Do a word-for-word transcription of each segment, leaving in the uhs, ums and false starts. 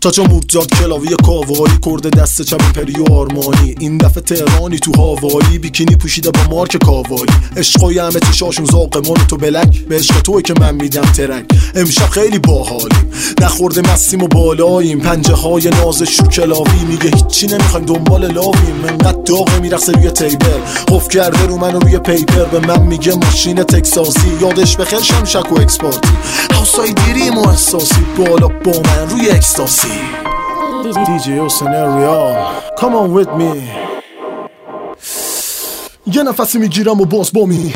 تا چه موزارت کلاوی کاوایی کرده دست چپ پریو آرمانی. این دفعه تهرانی تو هوایی بیکینی پوشیده با مارک کاوایی. عشقای همه چشاشون زاقمون تو بلک به عشق توی که من میدم ترک. امشب خیلی باحالیم نخورده مستیم و بالاییم. پنجه های نازش رو کلاوی میگه هیچی نمیخوایم دنبال لاویم. انقدر داغه میرقصه روی تیبل قف کرده رو منو روی پیپر. به من میگه ماشین تکساسی یادش بخیر شمشک و اکسپارتی. هاوسای دیریم و احساسی بالا با من روی اکستاسی. دی جی حسین ریال come on with me. یه نفسی میگیرم و باز بامی.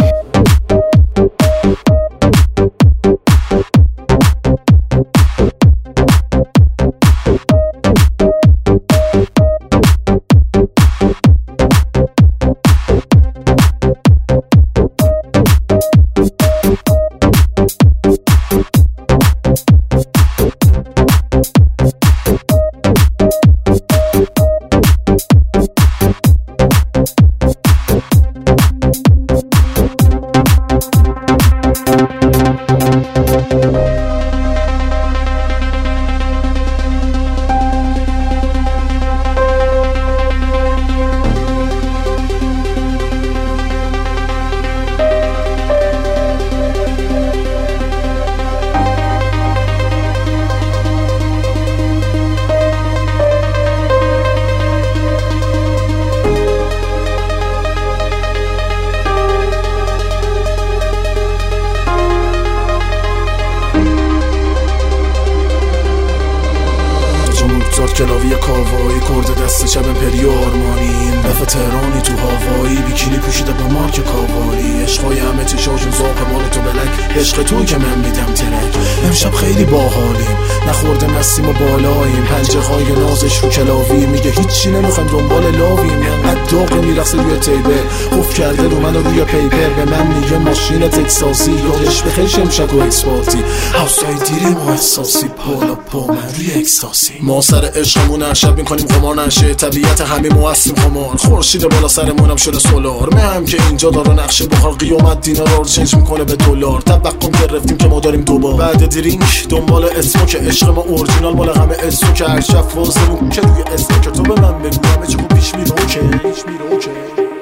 کلاوی کاوایی کرده دست چپ پریو آرمانی. این دفعه تهرانی تو هوایی بیکینی پوشیده با مارک کاوایی. عشقای همه چشاشون زاق مال تو بلک عشق توی که من میدم ترک. امشب خیلی باحالیم نخورده مستیم و بالاییم. پنجه های نازش رو کلاوی میگه هیچی نمیخوایم دنبال لاویم. انقدر داغه میرقصه روی تیبل قف کرده رو منو روی پیپر. به من میگه ماشین تکساسی یادش بخیر شمشک و اکسپارتی. هاوسای دیریم و احساسی بالا با من روی اکستاسی. ما سر عشقمون هر شب میکنیم قمار نشه طبیعت همه ما هستیم خمار. خورشید بالا سرمونم شده سولار. مهم که اینجا داره نقشه بخار قیامت دینار رو چنج میکنه به دلار. توقع گرفتیم که ما داریم دوبار بعد درینک دنبال اسمو که عشق ما اورجینال مال همه اسمو که هر شب واسمون که روی اسمو که تو به من بگو همه چی خوب پیش میره اوکی پیش میره اوکی.